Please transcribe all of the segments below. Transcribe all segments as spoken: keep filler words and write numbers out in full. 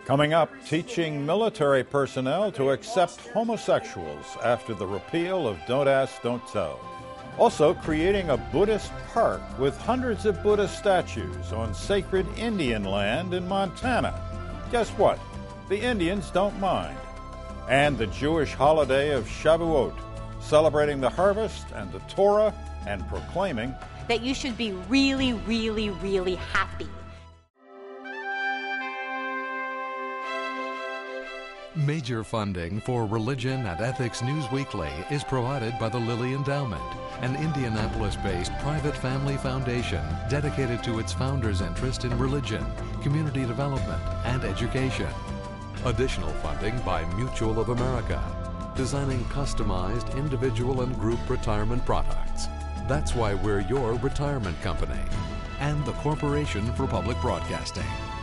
Coming up, teaching military personnel to accept homosexuals after the repeal of Don't Ask, Don't Tell. Also, creating a Buddhist park with hundreds of Buddhist statues on sacred Indian land in Montana. Guess what? The Indians don't mind. And the Jewish holiday of Shavuot, celebrating the harvest and the Torah and proclaiming that you should be really, really, really happy. Major funding for Religion and Ethics News Weekly is provided by the Lilly Endowment, an Indianapolis-based private family foundation dedicated to its founders' interest in religion, community development, and education. Additional funding by Mutual of America, designing customized individual and group retirement products. That's why we're your retirement company. And the Corporation for Public Broadcasting.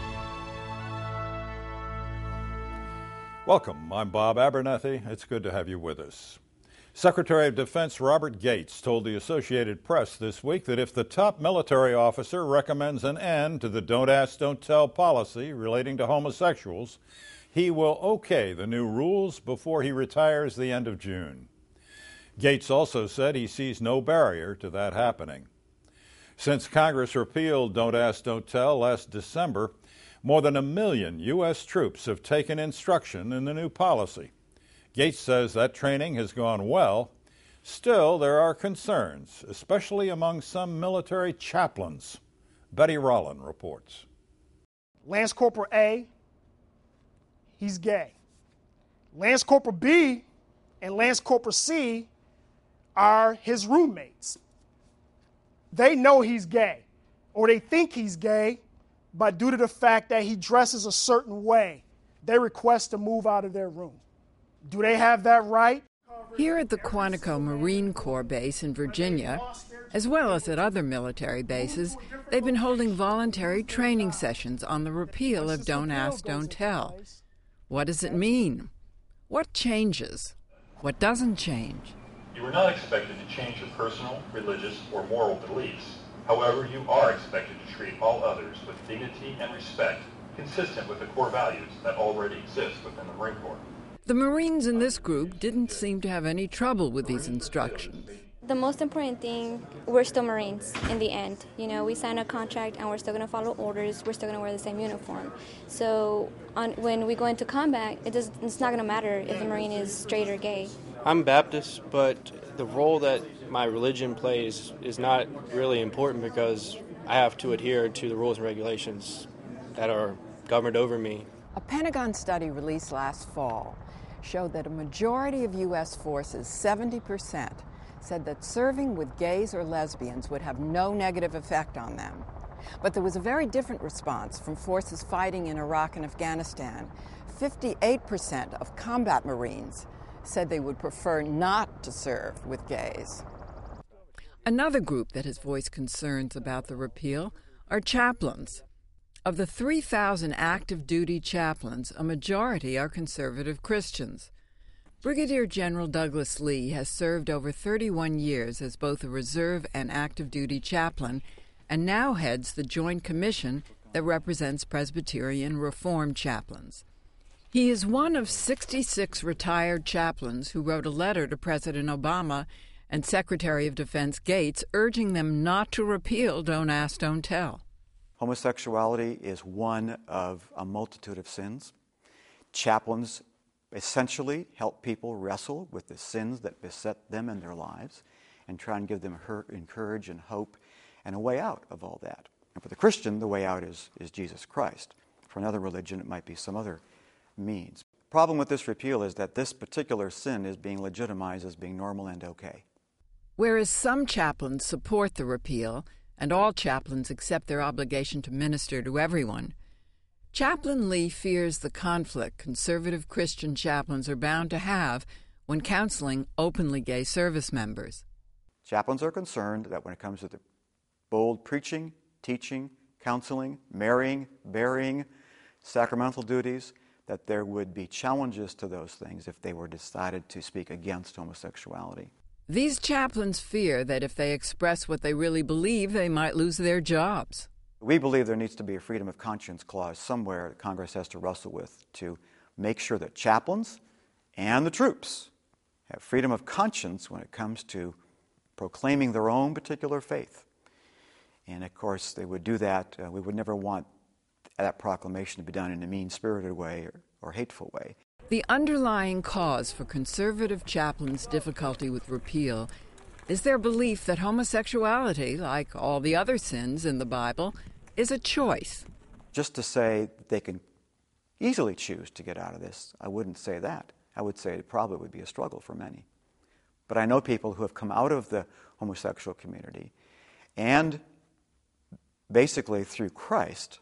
Welcome, I'm Bob Abernethy. It's good to have you with us. Secretary of Defense Robert Gates told the Associated Press this week that if the top military officer recommends an end to the Don't Ask, Don't Tell policy relating to homosexuals, he will okay the new rules before he retires the end of June. Gates also said he sees no barrier to that happening. Since Congress repealed Don't Ask, Don't Tell last December, more than a million U S troops have taken instruction in the new policy. Gates says that training has gone well. Still, there are concerns, especially among some military chaplains. Betty Rollin reports. Lance Corporal A, he's gay. Lance Corporal B and Lance Corporal C are his roommates. They know he's gay, or they think he's gay, but due to the fact that he dresses a certain way, they request to move out of their room. Do they have that right? Here at the Quantico Marine Corps base in Virginia, as well as at other military bases, they've been holding voluntary training sessions on the repeal of Don't Ask, Don't Tell. What does it mean? What changes? What doesn't change? You are not expected to change your personal, religious, or moral beliefs. However, you are expected to treat all others with dignity and respect, consistent with the core values that already exist within the Marine Corps. The Marines in this group didn't seem to have any trouble with these instructions. The most important thing, we're still Marines in the end. You know, we sign a contract and we're still going to follow orders. We're still going to wear the same uniform. So on, when we go into combat, it does, it's not going to matter if the Marine is straight or gay. I'm Baptist, but the role that my religion plays is not really important because I have to adhere to the rules and regulations that are governed over me. A Pentagon study released last fall showed that a majority of U S forces, seventy percent, said that serving with gays or lesbians would have no negative effect on them. But there was a very different response from forces fighting in Iraq and Afghanistan. fifty-eight percent of combat Marines said they would prefer not to serve with gays. Another group that has voiced concerns about the repeal are chaplains. Of the three thousand active duty chaplains, a majority are conservative Christians. Brigadier General Douglas Lee has served over thirty-one years as both a reserve and active duty chaplain and now heads the Joint Commission that represents Presbyterian Reformed chaplains. He is one of sixty-six retired chaplains who wrote a letter to President Obama and Secretary of Defense Gates urging them not to repeal Don't Ask, Don't Tell. Homosexuality is one of a multitude of sins. Chaplains essentially help people wrestle with the sins that beset them in their lives and try and give them courage and hope and a way out of all that. And for the Christian, the way out is, is Jesus Christ. For another religion, it might be some other means. The problem with this repeal is that this particular sin is being legitimized as being normal and okay. Whereas some chaplains support the repeal, and all chaplains accept their obligation to minister to everyone, Chaplain Lee fears the conflict conservative Christian chaplains are bound to have when counseling openly gay service members. Chaplains are concerned that when it comes to the bold preaching, teaching, counseling, marrying, burying, sacramental duties, that there would be challenges to those things if they were decided to speak against homosexuality. These chaplains fear that if they express what they really believe, they might lose their jobs. We believe there needs to be a freedom of conscience clause somewhere that Congress has to wrestle with to make sure that chaplains and the troops have freedom of conscience when it comes to proclaiming their own particular faith. And of course, they would do that. Uh, we would never want that proclamation to be done in a mean-spirited way or, or hateful way. The underlying cause for conservative chaplains' difficulty with repeal is their belief that homosexuality, like all the other sins in the Bible, is a choice. Just to say they can easily choose to get out of this, I wouldn't say that. I would say it probably would be a struggle for many. But I know people who have come out of the homosexual community and basically through Christ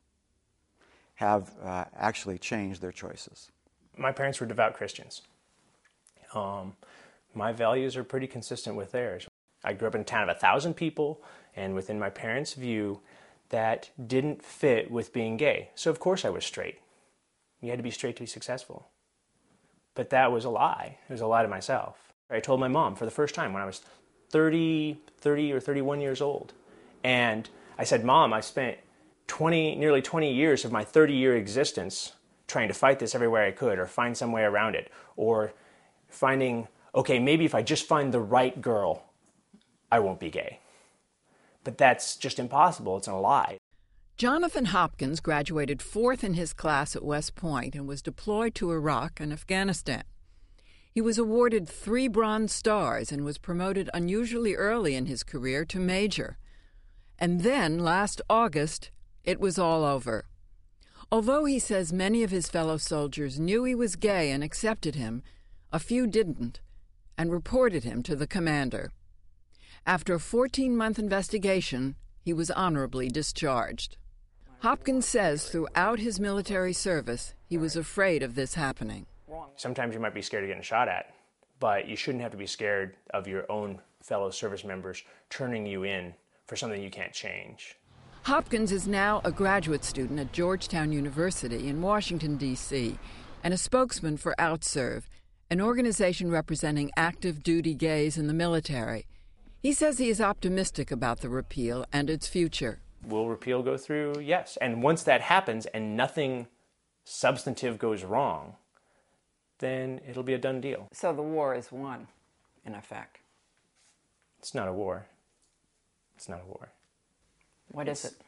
have uh, actually changed their choices. My parents were devout Christians. Um, my values are pretty consistent with theirs. I grew up in a town of a thousand people, and within my parents' view, that didn't fit with being gay. So of course I was straight. You had to be straight to be successful. But that was a lie. It was a lie to myself. I told my mom for the first time when I was thirty, thirty or thirty-one years old. And I said, Mom, I spent twenty, nearly twenty years of my thirty-year existence trying to fight this everywhere I could, or find some way around it, or finding, okay, maybe if I just find the right girl, I won't be gay. But that's just impossible. It's a lie. Jonathan Hopkins graduated fourth in his class at West Point and was deployed to Iraq and Afghanistan. He was awarded three Bronze Stars and was promoted unusually early in his career to Major. And then, last August, it was all over. Although he says many of his fellow soldiers knew he was gay and accepted him, a few didn't and reported him to the commander. After a fourteen-month investigation, he was honorably discharged. Hopkins says throughout his military service, he was afraid of this happening. Sometimes you might be scared of getting shot at, but you shouldn't have to be scared of your own fellow service members turning you in for something you can't change. Hopkins is now a graduate student at Georgetown University in Washington, D C, and a spokesman for OutServe, an organization representing active duty gays in the military. He says he is optimistic about the repeal and its future. Will repeal go through? Yes. And once that happens and nothing substantive goes wrong, then it'll be a done deal. So the war is won, in effect. It's not a war. It's not a war. What it's, is it?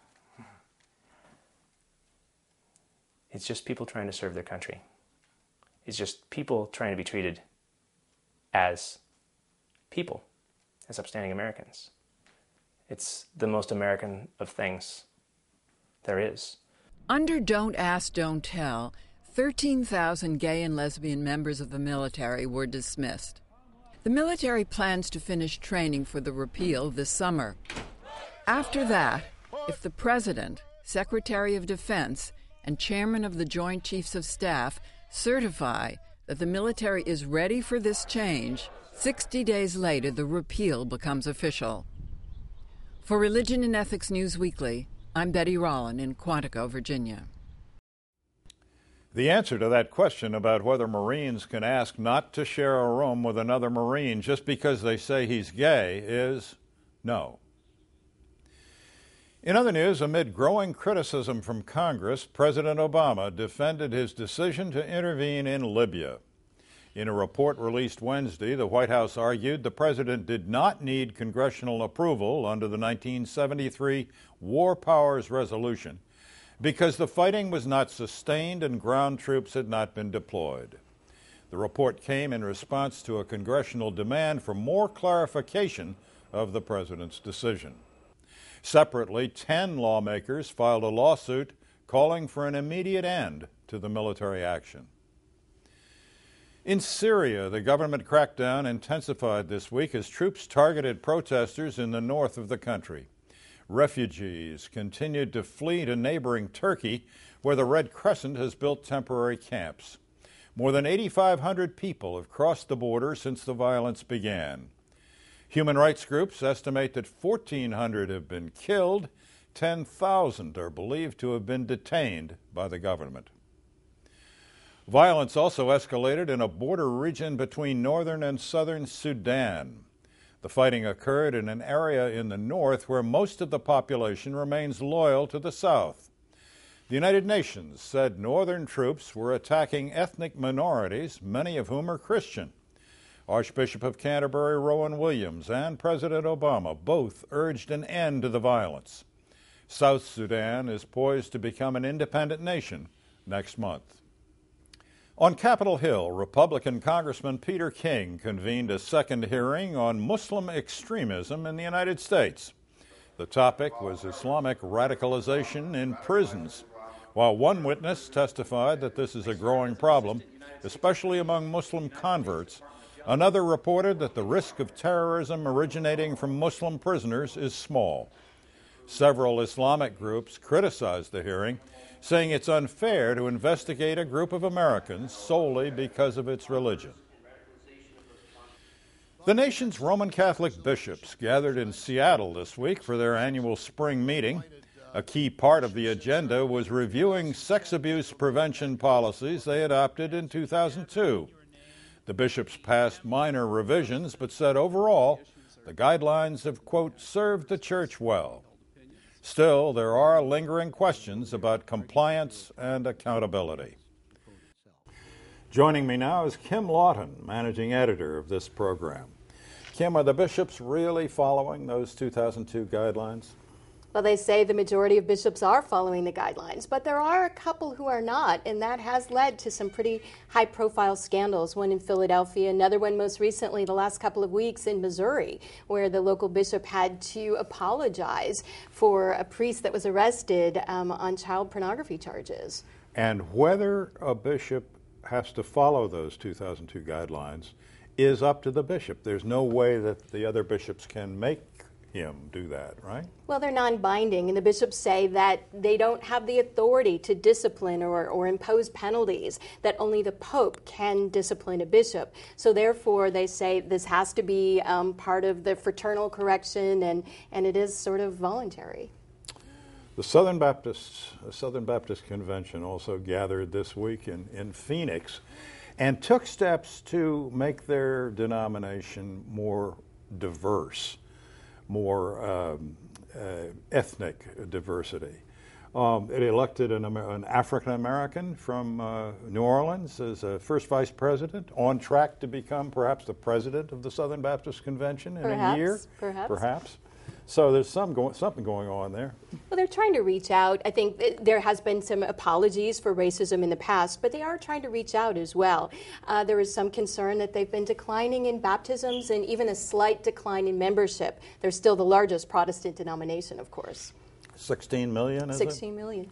It's just people trying to serve their country. It's just people trying to be treated as people, as upstanding Americans. It's the most American of things there is. Under Don't Ask, Don't Tell, thirteen thousand gay and lesbian members of the military were dismissed. The military plans to finish training for the repeal this summer. After that, if the President, Secretary of Defense, and Chairman of the Joint Chiefs of Staff certify that the military is ready for this change, sixty days later the repeal becomes official. For Religion and Ethics News Weekly, I'm Betty Rollin in Quantico, Virginia. The answer to that question about whether Marines can ask not to share a room with another Marine just because they say he's gay is no. In other news, amid growing criticism from Congress, President Obama defended his decision to intervene in Libya. In a report released Wednesday, the White House argued the president did not need congressional approval under the nineteen seventy-three War Powers Resolution because the fighting was not sustained and ground troops had not been deployed. The report came in response to a congressional demand for more clarification of the president's decision. Separately, ten lawmakers filed a lawsuit calling for an immediate end to the military action. In Syria, the government crackdown intensified this week as troops targeted protesters in the north of the country. Refugees continued to flee to neighboring Turkey, where the Red Crescent has built temporary camps. More than eighty-five hundred people have crossed the border since the violence began. Human rights groups estimate that fourteen hundred have been killed, ten thousand are believed to have been detained by the government. Violence also escalated in a border region between northern and southern Sudan. The fighting occurred in an area in the north where most of the population remains loyal to the south. The United Nations said northern troops were attacking ethnic minorities, many of whom are Christian. Archbishop of Canterbury Rowan Williams and President Obama both urged an end to the violence. South Sudan is poised to become an independent nation next month. On Capitol Hill, Republican Congressman Peter King convened a second hearing on Muslim extremism in the United States. The topic was Islamic radicalization in prisons. While one witness testified that this is a growing problem, especially among Muslim converts, another reported that the risk of terrorism originating from Muslim prisoners is small. Several Islamic groups criticized the hearing, saying it's unfair to investigate a group of Americans solely because of its religion. The nation's Roman Catholic bishops gathered in Seattle this week for their annual spring meeting. A key part of the agenda was reviewing sex abuse prevention policies they adopted in two thousand two. The bishops passed minor revisions, but said overall the guidelines have, quote, served the church well. Still, there are lingering questions about compliance and accountability. Joining me now is Kim Lawton, managing editor of this program. Kim, are the bishops really following those two thousand two guidelines? Well, they say the majority of bishops are following the guidelines, but there are a couple who are not, and that has led to some pretty high-profile scandals, one in Philadelphia, another one most recently the last couple of weeks in Missouri, where the local bishop had to apologize for a priest that was arrested um, on child pornography charges. And whether a bishop has to follow those two thousand two guidelines is up to the bishop. There's no way that the other bishops can make him do that, right? Well, they're non-binding, and the bishops say that they don't have the authority to discipline or, or impose penalties, that only the Pope can discipline a bishop. So therefore, they say this has to be um, part of the fraternal correction, and, and it is sort of voluntary. The Southern Baptist, Southern Baptist Convention also gathered this week in, in Phoenix and took steps to make their denomination more diverse, more um, uh, ethnic diversity. Um, it elected an, an African American from uh, New Orleans as a first vice president, on track to become perhaps the president of the Southern Baptist Convention in perhaps, a year. Perhaps. Perhaps. So there's some go- something going on there. Well, they're trying to reach out. I think th- there has been some apologies for racism in the past, but they are trying to reach out as well. Uh, there is some concern that they've been declining in baptisms and even a slight decline in membership. They're still the largest Protestant denomination, of course. sixteen million, is sixteen it? million.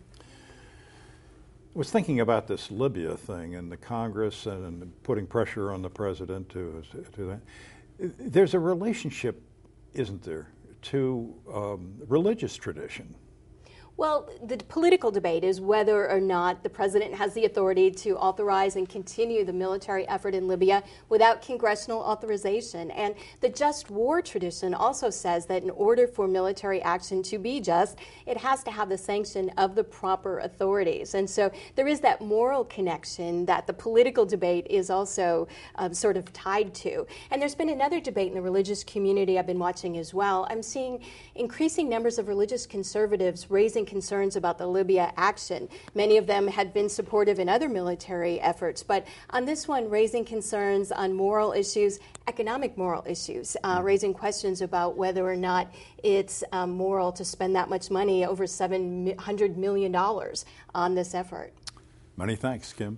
I was thinking about this Libya thing and the Congress and putting pressure on the president to do that. There's a relationship, isn't there, to um, religious tradition? Well, the political debate is whether or not the president has the authority to authorize and continue the military effort in Libya without congressional authorization. And the just war tradition also says that in order for military action to be just, it has to have the sanction of the proper authorities. And so there is that moral connection that the political debate is also um, sort of tied to. And there's been another debate in the religious community I've been watching as well. I'm seeing increasing numbers of religious conservatives raising concerns about the Libya action. Many of them had been supportive in other military efforts, but on this one, raising concerns on moral issues, economic moral issues, uh, raising questions about whether or not it's um, moral to spend that much money, over seven hundred million dollars, on this effort. Many thanks, Kim.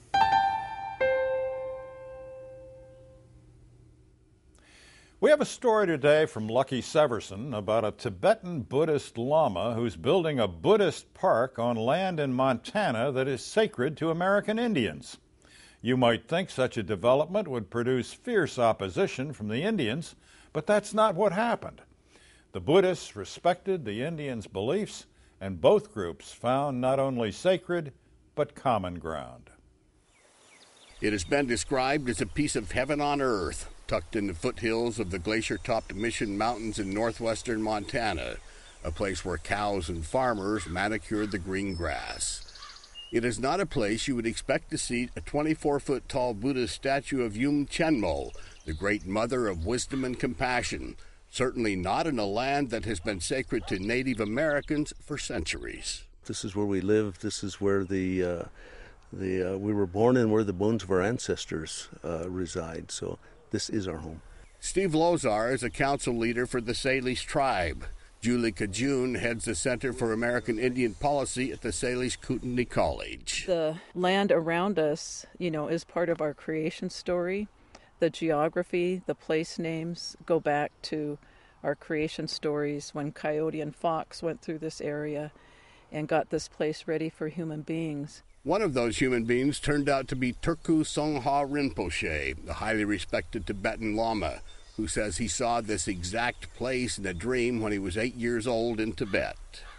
We have a story today from Lucky Severson about a Tibetan Buddhist Lama who's building a Buddhist park on land in Montana that is sacred to American Indians. You might think such a development would produce fierce opposition from the Indians, but that's not what happened. The Buddhists respected the Indians' beliefs, and both groups found not only sacred, but common ground. It has been described as a piece of heaven on earth, tucked in the foothills of the glacier-topped Mission Mountains in northwestern Montana, a place where cows and farmers manicured the green grass. It is not a place you would expect to see a twenty-four foot tall Buddhist statue of Yung Chenmo, the great mother of wisdom and compassion. Certainly not in a land that has been sacred to Native Americans for centuries. This is where we live. This is where the uh, the uh, we were born and where the bones of our ancestors uh, reside. So this is our home. Steve Lozar is a council leader for the Salish tribe. Julie Cajun heads the Center for American Indian Policy at the Salish Kootenai College. The land around us, you know, is part of our creation story. The geography, the place names go back to our creation stories when Coyote and Fox went through this area and got this place ready for human beings. One of those human beings turned out to be Turku Songha Rinpoche, the highly respected Tibetan Lama, who says he saw this exact place in a dream when he was eight years old in Tibet.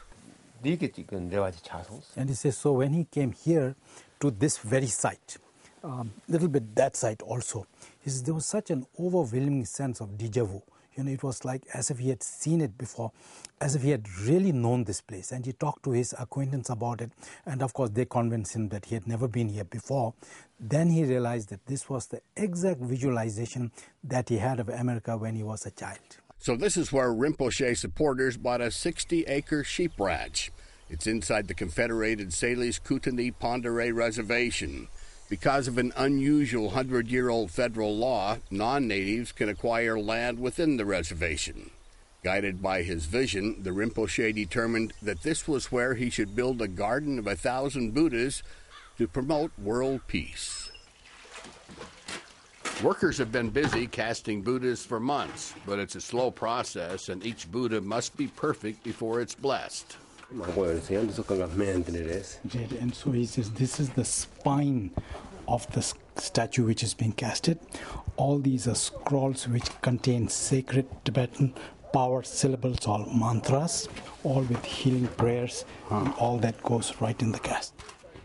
And he says, so when he came here to this very site, a um, little bit that site also, he says there was such an overwhelming sense of déjà vu. You know, it was like as if he had seen it before, as if he had really known this place. And he talked to his acquaintance about it. And of course, they convinced him that he had never been here before. Then he realized that this was the exact visualization that he had of America when he was a child. So this is where Rinpoche supporters bought a sixty acre sheep ranch. It's inside the Confederated Salish Kootenai Pend Oreille Reservation. Because of an unusual hundred-year-old federal law, non-natives can acquire land within the reservation. Guided by his vision, the Rinpoche determined that this was where he should build a garden of a thousand Buddhas to promote world peace. Workers have been busy casting Buddhas for months, but it's a slow process, and each Buddha must be perfect before it's blessed. And so he says this is the spine of the statue which is being casted. All these are scrolls which contain sacred Tibetan power syllables, all mantras, all with healing prayers, and all that goes right in the cast.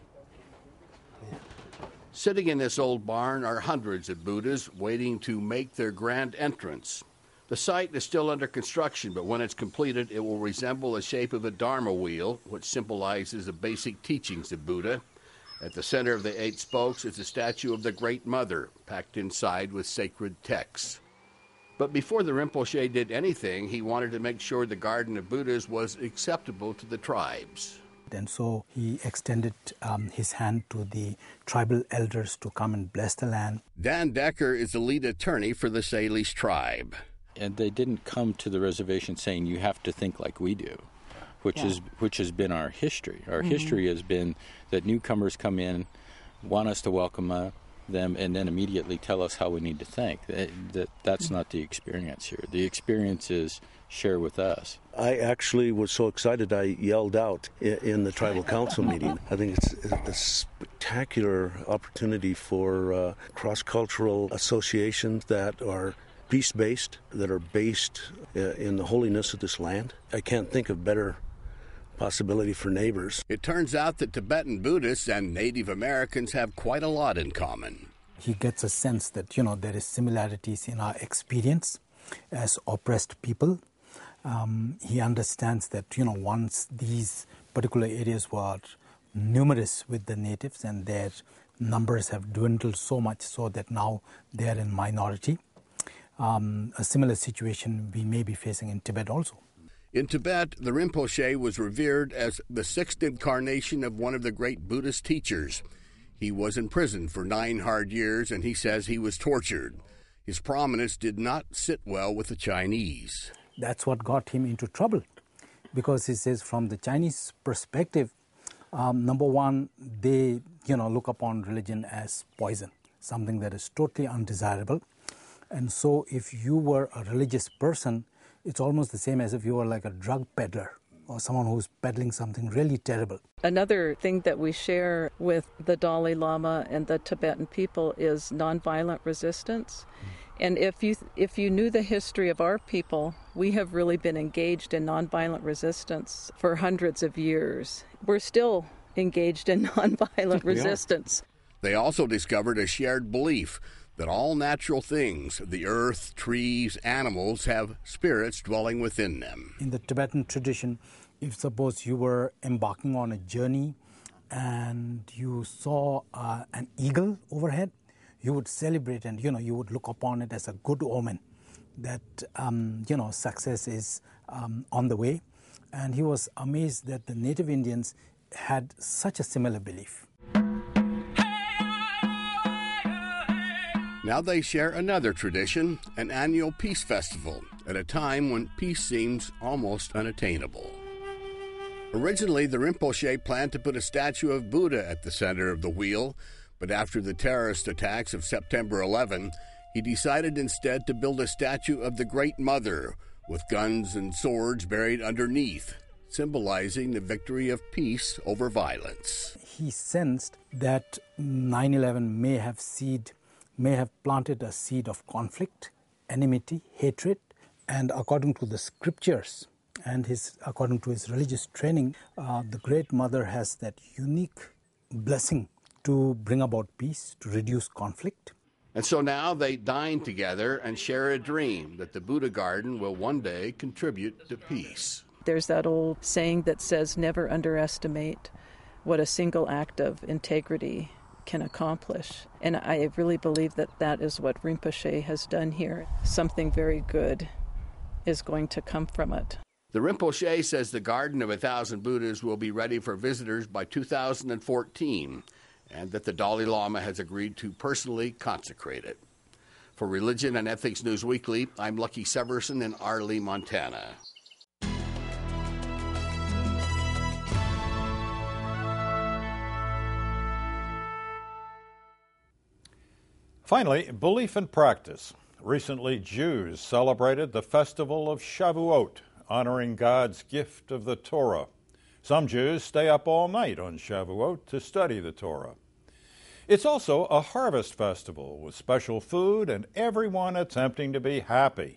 Sitting in this old barn are hundreds of Buddhas waiting to make their grand entrance. The site is still under construction, but when it's completed, it will resemble the shape of a Dharma wheel, which symbolizes the basic teachings of Buddha. At the center of the eight spokes is a statue of the Great Mother, packed inside with sacred texts. But before the Rinpoche did anything, he wanted to make sure the Garden of Buddhas was acceptable to the tribes. And so he extended um, his hand to the tribal elders to come and bless the land. Dan Decker is the lead attorney for the Salish tribe. And they didn't come to the reservation saying you have to think like we do, which yeah. is which has been our history. Our mm-hmm. history has been that newcomers come in, want us to welcome uh, them, and then immediately tell us how we need to think. That, that that's mm-hmm. not the experience here. The experience is share with us. I actually was so excited I yelled out in, in the tribal council meeting. I think it's a spectacular opportunity for uh, cross-cultural associations that are peace-based, that are based uh, in the holiness of this land. I can't think of better possibility for neighbors. It turns out that Tibetan Buddhists and Native Americans have quite a lot in common. He gets a sense that, you know, there is similarities in our experience as oppressed people. Um, he understands that, you know, once these particular areas were numerous with the natives and their numbers have dwindled so much so that now they are in minority. Um, a similar situation we may be facing in Tibet also. In Tibet, the Rinpoche was revered as the sixth incarnation of one of the great Buddhist teachers. He was in prison for nine hard years, and he says he was tortured. His prominence did not sit well with the Chinese. That's what got him into trouble, because he says from the Chinese perspective, um, number one, they you know look upon religion as poison, something that is totally undesirable. And so if you were a religious person, it's almost the same as if you were like a drug peddler or someone who's peddling something really terrible. Another thing that we share with the Dalai Lama and the Tibetan people is nonviolent resistance. And if you if you knew the history of our people, we have really been engaged in nonviolent resistance for hundreds of years. We're still engaged in nonviolent resistance. They also discovered a shared belief that all natural things, the earth, trees, animals, have spirits dwelling within them. In the Tibetan tradition, if suppose you were embarking on a journey and you saw uh, an eagle overhead, you would celebrate and, you know, you would look upon it as a good omen that, um, you know, success is um, on the way. And he was amazed that the native Indians had such a similar belief. Now they share another tradition, an annual peace festival, at a time when peace seems almost unattainable. Originally, the Rinpoche planned to put a statue of Buddha at the center of the wheel, but after the terrorist attacks of September eleventh, he decided instead to build a statue of the Great Mother, with guns and swords buried underneath, symbolizing the victory of peace over violence. He sensed that nine eleven may have seed, may have planted a seed of conflict, enmity, hatred, and according to the scriptures and his, according to his religious training, uh, the Great Mother has that unique blessing to bring about peace, to reduce conflict. And so now they dine together and share a dream that the Buddha Garden will one day contribute to peace. There's that old saying that says, never underestimate what a single act of integrity can accomplish. And I really believe that that is what Rinpoche has done here. Something very good is going to come from it. The Rinpoche says the Garden of a Thousand Buddhas will be ready for visitors by two thousand fourteen, and that the Dalai Lama has agreed to personally consecrate it. For Religion and Ethics News Weekly, I'm Lucky Severson in Arley, Montana. Finally, belief and practice. Recently, Jews celebrated the festival of Shavuot, honoring God's gift of the Torah. Some Jews stay up all night on Shavuot to study the Torah. It's also a harvest festival with special food and everyone attempting to be happy.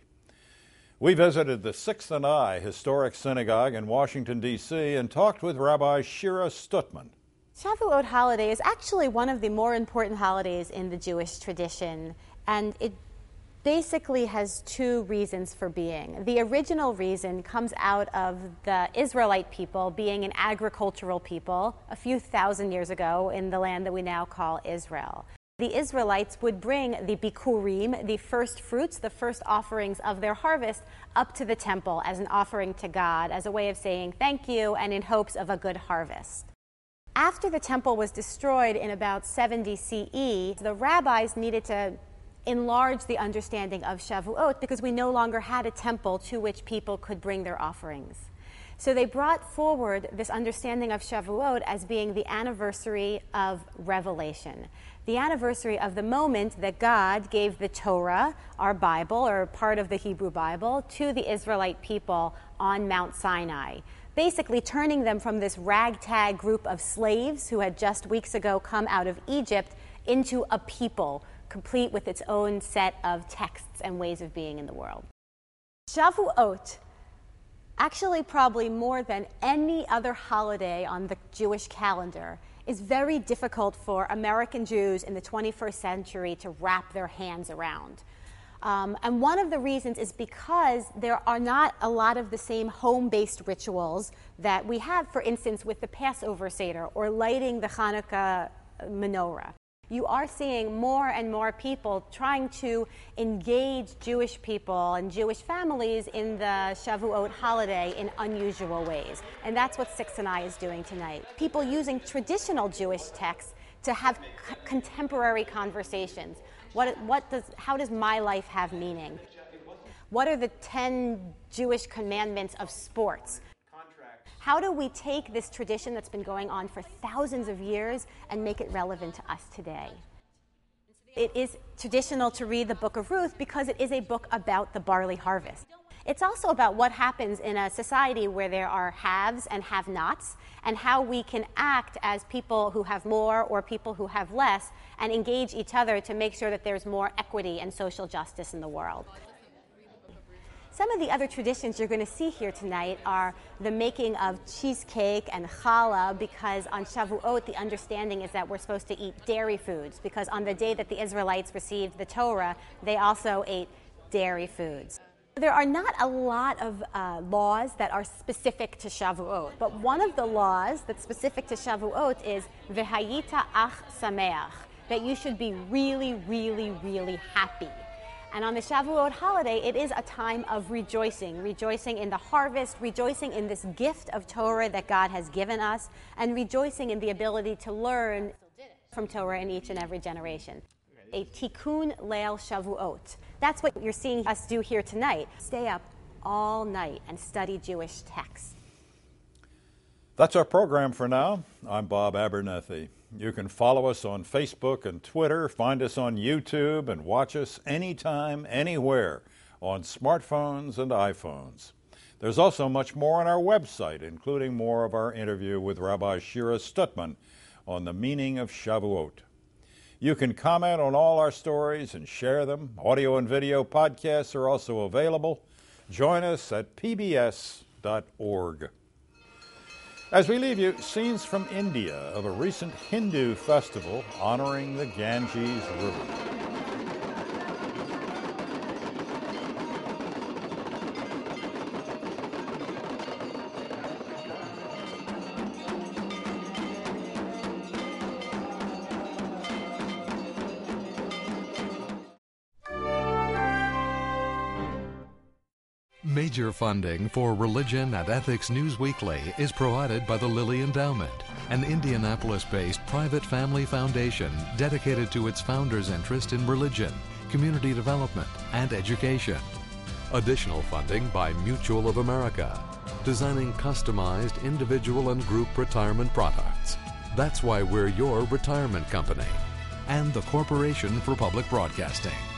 We visited the Sixth and I Historic Synagogue in Washington, D C and talked with Rabbi Shira Stutman. Shavuot holiday is actually one of the more important holidays in the Jewish tradition, and it basically has two reasons for being. The original reason comes out of the Israelite people being an agricultural people a few thousand years ago in the land that we now call Israel. The Israelites would bring the bikurim, the first fruits, the first offerings of their harvest, up to the temple as an offering to God, as a way of saying thank you and in hopes of a good harvest. After the temple was destroyed in about seventy C E, the rabbis needed to enlarge the understanding of Shavuot because we no longer had a temple to which people could bring their offerings. So they brought forward this understanding of Shavuot as being the anniversary of revelation, the anniversary of the moment that God gave the Torah, our Bible, or part of the Hebrew Bible, to the Israelite people on Mount Sinai, basically turning them from this ragtag group of slaves who had just weeks ago come out of Egypt into a people complete with its own set of texts and ways of being in the world. Shavuot, actually probably more than any other holiday on the Jewish calendar, is very difficult for American Jews in the twenty-first century to wrap their hands around. Um, and one of the reasons is because there are not a lot of the same home-based rituals that we have, for instance, with the Passover Seder or lighting the Hanukkah menorah. You are seeing more and more people trying to engage Jewish people and Jewish families in the Shavuot holiday in unusual ways. And that's what Sixth and I is doing tonight. People using traditional Jewish texts to have c- contemporary conversations. What, what does, how does my life have meaning? What are the ten Jewish commandments of sports? How do we take this tradition that's been going on for thousands of years and make it relevant to us today? It is traditional to read the Book of Ruth because it is a book about the barley harvest. It's also about what happens in a society where there are haves and have-nots, and how we can act as people who have more or people who have less and engage each other to make sure that there's more equity and social justice in the world. Some of the other traditions you're going to see here tonight are the making of cheesecake and challah, because on Shavuot the understanding is that we're supposed to eat dairy foods, because on the day that the Israelites received the Torah, they also ate dairy foods. There are not a lot of uh, laws that are specific to Shavuot, but one of the laws that's specific to Shavuot is V'hayita ach sameach, that you should be really, really, really happy. And on the Shavuot holiday, it is a time of rejoicing, rejoicing in the harvest, rejoicing in this gift of Torah that God has given us, and rejoicing in the ability to learn from Torah in each and every generation. A tikkun leil Shavuot. That's what you're seeing us do here tonight. Stay up all night and study Jewish texts. That's our program for now. I'm Bob Abernethy. You can follow us on Facebook and Twitter, find us on YouTube, and watch us anytime, anywhere on smartphones and iPhones. There's also much more on our website, including more of our interview with Rabbi Shira Stutman on the meaning of Shavuot. You can comment on all our stories and share them. Audio and video podcasts are also available. Join us at p b s dot org. As we leave you, scenes from India of a recent Hindu festival honoring the Ganges River. Major funding for Religion and Ethics News Weekly is provided by the Lilly Endowment, an Indianapolis-based private family foundation dedicated to its founders' interest in religion, community development, and education. Additional funding by Mutual of America, designing customized individual and group retirement products. That's why we're your retirement company. And the Corporation for Public Broadcasting.